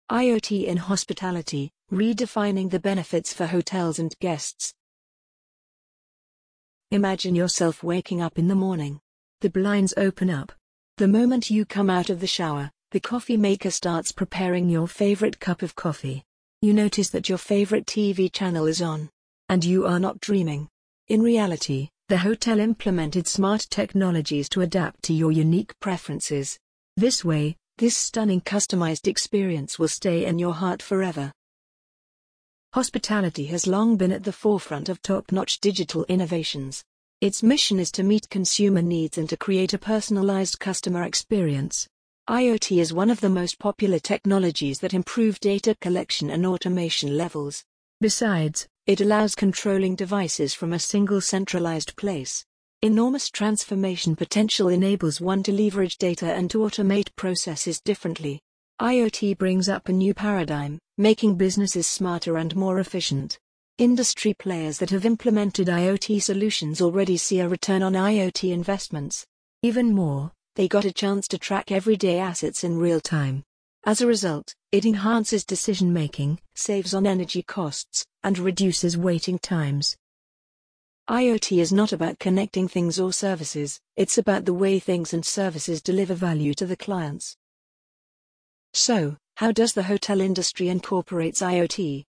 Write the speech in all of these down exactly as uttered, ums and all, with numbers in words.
IoT in hospitality, redefining the benefits for hotels and guests. Imagine yourself waking up in the morning. The blinds open up. The moment you come out of the shower, the coffee maker starts preparing your favorite cup of coffee. You notice that your favorite T V channel is on. And you are not dreaming. In reality, the hotel implemented smart technologies to adapt to your unique preferences. This way, this stunning customized experience will stay in your heart forever. Hospitality has long been at the forefront of top-notch digital innovations. Its mission is to meet consumer needs and to create a personalized customer experience. IoT is one of the most popular technologies that improve data collection and automation levels. Besides, it allows controlling devices from a single centralized place. Enormous transformation potential enables one to leverage data and to automate processes differently. IoT brings up a new paradigm, making businesses smarter and more efficient. Industry players that have implemented IoT solutions already see a return on IoT investments. Even more, they got a chance to track everyday assets in real time. As a result, it enhances decision-making, saves on energy costs, and reduces waiting times. IoT is not about connecting things or services, it's about the way things and services deliver value to the clients. So, how does the hotel industry incorporates IoT?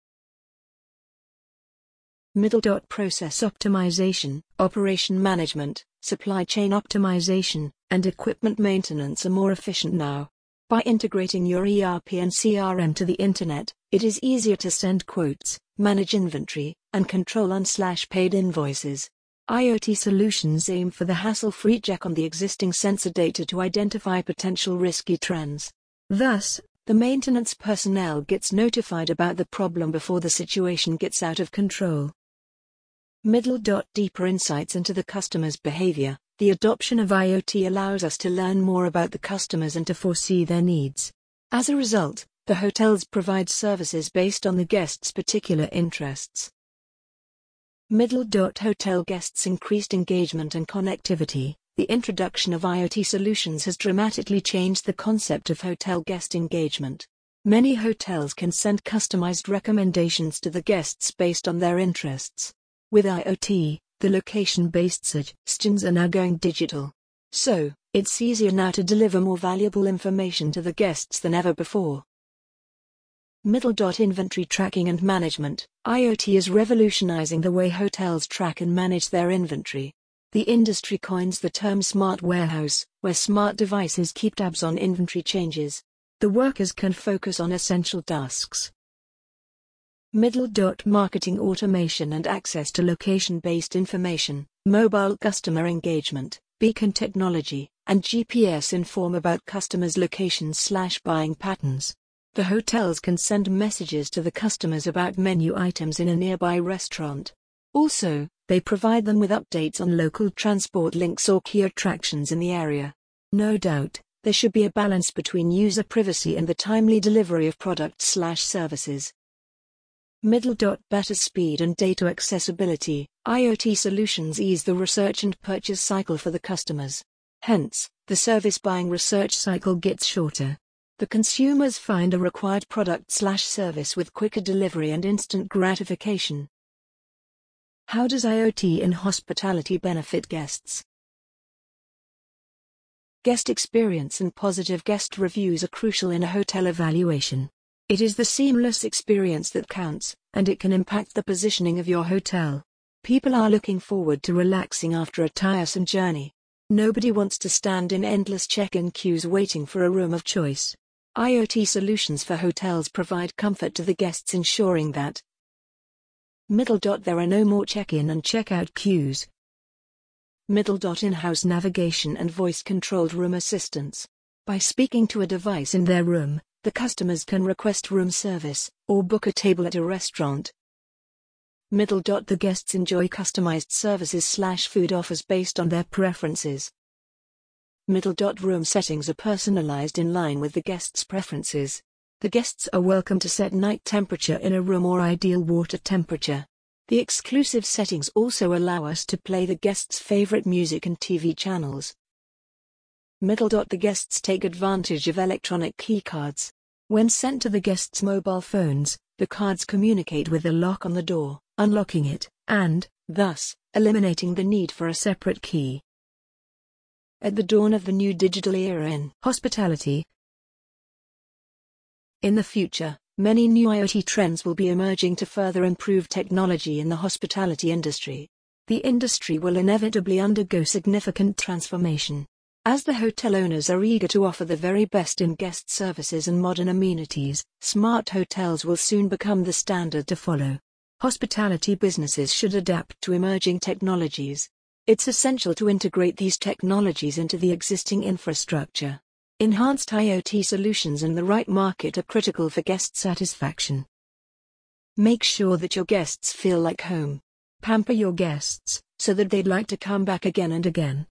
Middle dot process optimization, operation management, supply chain optimization, and equipment maintenance are more efficient now. By integrating your E R P and C R M to the internet, it is easier to send quotes, manage inventory, and control unpaid invoices. IoT solutions aim for the hassle-free check on the existing sensor data to identify potential risky trends. Thus, the maintenance personnel gets notified about the problem before the situation gets out of control. Middle dot deeper insights into the customer's behavior. The adoption of IoT allows us to learn more about the customers and to foresee their needs. As a result, the hotels provide services based on the guests' particular interests. Middle dot hotel guests increased engagement and connectivity. The introduction of IoT solutions has dramatically changed the concept of hotel guest engagement. Many hotels can send customized recommendations to the guests based on their interests. With IoT, the location-based suggestions are now going digital. So, it's easier now to deliver more valuable information to the guests than ever before. Middle dot inventory tracking and management. IoT is revolutionizing the way hotels track and manage their inventory. The industry coins the term smart warehouse, where smart devices keep tabs on inventory changes. The workers can focus on essential tasks. Middle dot marketing automation and access to location-based information, mobile customer engagement, beacon technology, and G P S inform about customers' locations/buying patterns. The hotels can send messages to the customers about menu items in a nearby restaurant. Also, they provide them with updates on local transport links or key attractions in the area. No doubt, there should be a balance between user privacy and the timely delivery of products/services. Middle dot better speed and data accessibility. IoT solutions ease the research and purchase cycle for the customers. Hence, the service buying research cycle gets shorter. The consumers find a required product/service with quicker delivery and instant gratification. How does IoT in hospitality benefit guests? Guest experience and positive guest reviews are crucial in a hotel evaluation. It is the seamless experience that counts, and it can impact the positioning of your hotel. People are looking forward to relaxing after a tiresome journey. Nobody wants to stand in endless check-in queues waiting for a room of choice. IoT solutions for hotels provide comfort to the guests, ensuring that Middle dot there are no more check-in and check-out queues. Middle dot in-house navigation and voice-controlled room assistance. By speaking to a device in their room, the customers can request room service, or book a table at a restaurant. Middle dot the guests enjoy customized services/food offers based on their preferences. Middle dot room settings are personalized in line with the guests' preferences. The guests are welcome to set night temperature in a room or ideal water temperature. The exclusive settings also allow us to play the guests' favorite music and T V channels. Middle dot the guests take advantage of electronic keycards. When sent to the guests' mobile phones, the cards communicate with the lock on the door, unlocking it, and, thus, eliminating the need for a separate key. At the dawn of the new digital era in hospitality. In the future, many new IoT trends will be emerging to further improve technology in the hospitality industry. The industry will inevitably undergo significant transformation. As the hotel owners are eager to offer the very best in guest services and modern amenities, smart hotels will soon become the standard to follow. Hospitality businesses should adapt to emerging technologies. It's essential to integrate these technologies into the existing infrastructure. Enhanced IoT solutions and the right market are critical for guest satisfaction. Make sure that your guests feel like home. Pamper your guests, so that they'd like to come back again and again.